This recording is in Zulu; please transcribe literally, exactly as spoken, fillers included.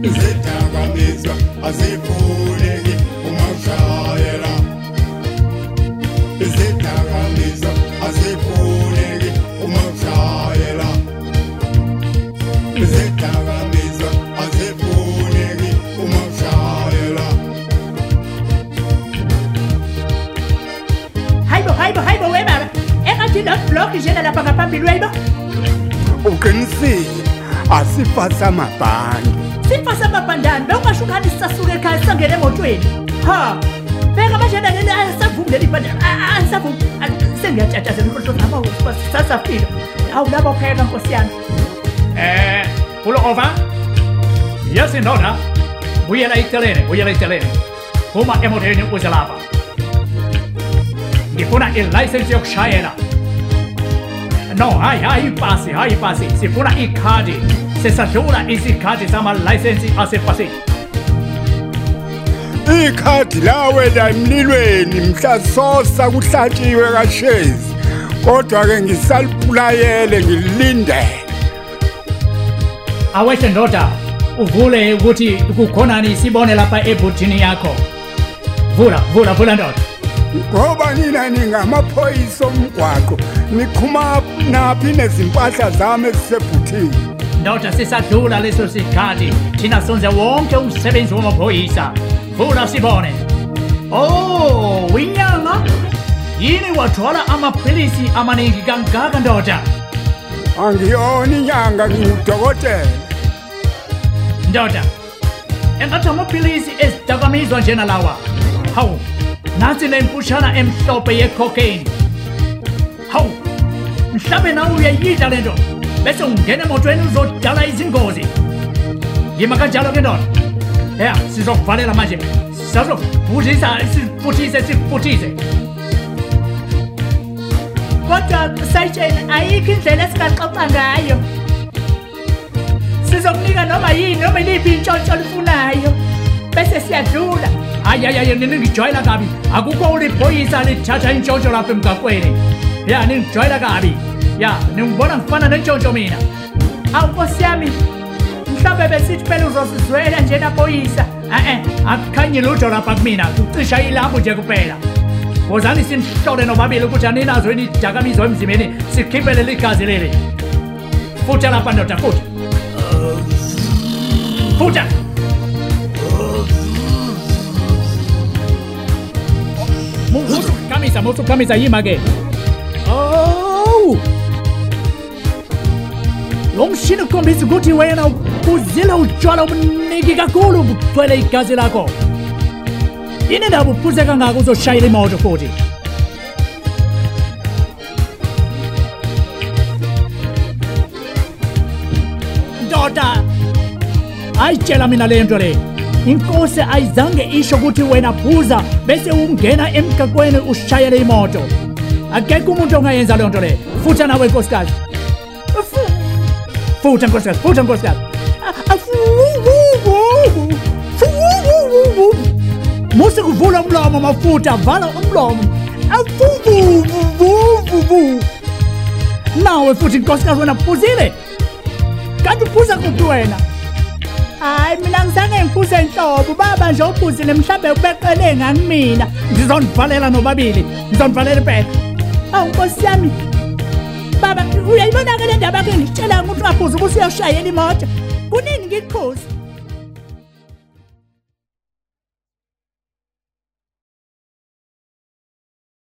Izidakamizwa azifuneki uma ushayela. Izidakamizwa azifuneki uma ushayela. Izidakamizwa azifuneki uma ushayela. Hayibo hayibo hayibo we baba. Engathi lo block njena lapha ngaphambili weyibo. Uqinisile asifa samabhandi. Sifa samabhandani bewungashukhani sisasuka ekhaya sangena emotweni. Ha. Beka manje nani asavumi leli bandana. Asavumi. Sengiyatshatshaza ukuthi ngaba usasafika. Awu labo pheka Nkosi yami. Eh, pull over. Yes, indoda. Buyela itelene, buyela itelene. Uma emotweni uze lapha. Ngifuna i-license yokushayela. No, hayi hayi ipasi, hayi ipasi. Sifuna ikhadi. Sesadlula isikhathi sama-license asepasini. Ikhadi lawe la emlilweni mhla sosa kuhlatshiwe kaShezi. Kodwa ke ngisalipulayele ngilindele. Aweshe ndoda, uvule ukuthi kukhonani sibone lapha ebhuthini yakho. Vula, vula, vula ndoda. Ngoba nina ningamaphoyisa omgwaqo, nikhuma naphi nezimpahla zami ezisebhuthini. Ndoda sisadlula leso sikhathi, thina sonze wonke umsebenzi wamaphoyisa. Vula sibone. Oh, winyanga? Yini wathwala amaphilisi amaningi kangaka ndoda? Angiyona inyanga ngudokotela. Ndoda, engathi amaphilisi ezidakamizwa njena lawa. Hawu, nansi lempushana emhlophe ye-cocaine. Hawu, mhlabe nawe uyayidla le nto, bese ungena emotweni uzodala izingozi. Yima kanjalo ke ndoda. Ya, sizokuvalela manje. Sizokuvuthisa, sivuthise, sivuthise. Kodwa sayitshela ayikho indlela esingaxoxa ngayo. Sizokunika noma yini noma iliphi intshontsho lifunayo. Bese siyadlula. Hayi hayi hayi ningijwayela kabi. Akukho uliphoyisa lithatha intshontsho lapha emgaqweni. Ya, ningijwayela kabi. Ya, ningibona ngifana nentshontsho mina. Awu Nkosi yami. Mhlawumbe besithi phela uzosizwela njena phoyisa. Eh eh, akukhanyi lutho lapha kumina. Ucisha ilambu nje kuphela. Wozani simhlole nobabili ukuthi aninazo yini idakamizwa emzimbeni sikhiphele ligazi leli. Futha lapha ndoda futhi. Futha. Musu kamisa, musu kamisa yima ke. Oh! Lo mshini ukhombisa ukuthi wena uzila utshwala obuningi kakhulu bugcwele igazi lakho. Yini ndaba uphuze kangaka uzoshayela imoto futhi? Ndoda, ayitshela mina le nto le. Inkosi ayizange isho ukuthi wena phuza bese ungena emgaqweni ushayele imoto. Akekho umuntu ongayenza le nto le. Futha nawe nkosikazi. Futha nkosikazi, futha nkosikazi. Musi kuvula umlomo mafutha, vala umlomo. Nawe futhi nkosikazi wena phuzile. Kanti uphuza kuphi wena? Hayi mina ngizange ngiphuze inhlobo baba nje uphuzile mhlambe ubeqele ngakimina. Ngizonivalela nobabili. Ngizonivalela impela. Awu Nkosi yami. Baba uyayibona ke le ndaba ke ngitshela ukuthi ungaphuza ukuthi uyashayela imoto. Kunini ngikukhuza?